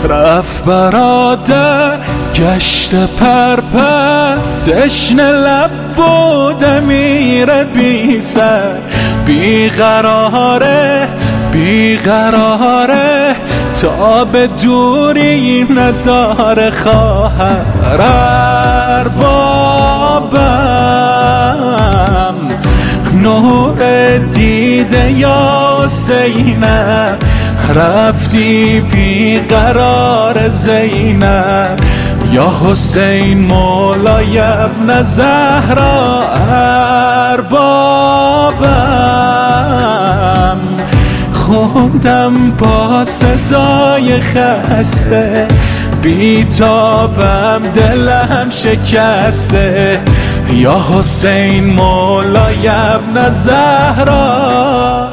رفت برادر گشت پرپر، تشنه لب بوده میره بی سر. بیقراره بیقراره تا به دوری نداره خواهر. اربابم نور دیده یا حسینم، رفتی بیقرار زینب. یا حسین مولای ابن زهرا. اربابم خوندم با صدای خسته، بیتابم دلم شکسته. یا حسین مولای ابن زهرا.